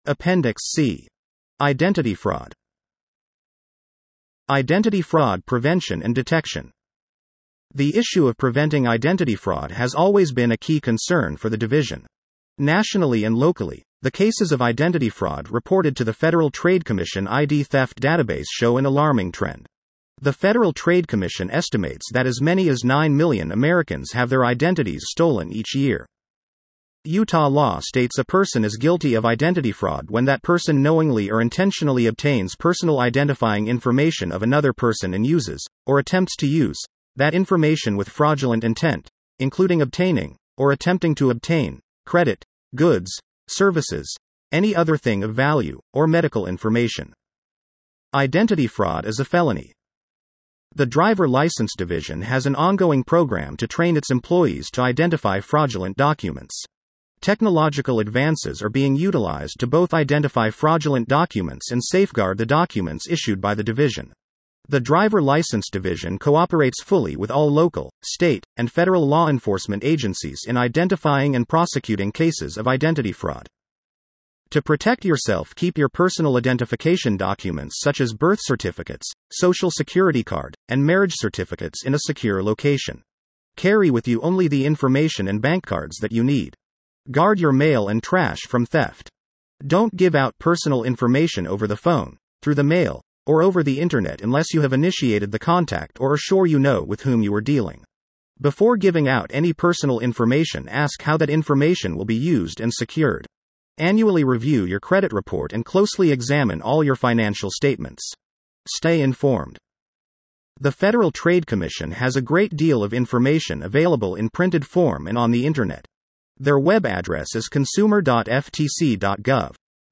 Appendix C. Identity fraud. Identity fraud prevention and detection. The issue of preventing identity fraud has always been a key concern for the division. Nationally and locally, the cases of identity fraud reported to the Federal Trade Commission ID theft database show an alarming trend. The Federal Trade Commission estimates that as many as 9 million Americans have their identities stolen each year. Utah law states a person is guilty of identity fraud when that person knowingly or intentionally obtains personal identifying information of another person and uses, or attempts to use, that information with fraudulent intent, including obtaining, or attempting to obtain, credit, goods, services, any other thing of value, or medical information. Identity fraud is a felony. The Driver License Division has an ongoing program to train its employees to identify fraudulent documents. Technological advances are being utilized to both identify fraudulent documents and safeguard the documents issued by the division. The Driver License Division cooperates fully with all local, state, and federal law enforcement agencies in identifying and prosecuting cases of identity fraud. To protect yourself, keep your personal identification documents such as birth certificates, social security card, and marriage certificates in a secure location. Carry with you only the information and bank cards that you need. Guard your mail and trash from theft. Don't give out personal information over the phone, through the mail, or over the internet unless you have initiated the contact or are sure you know with whom you are dealing. Before giving out any personal information, ask how that information will be used and secured. Annually review your credit report and closely examine all your financial statements. Stay informed. The Federal Trade Commission has a great deal of information available in printed form and on the internet. Their web address is consumer.ftc.gov.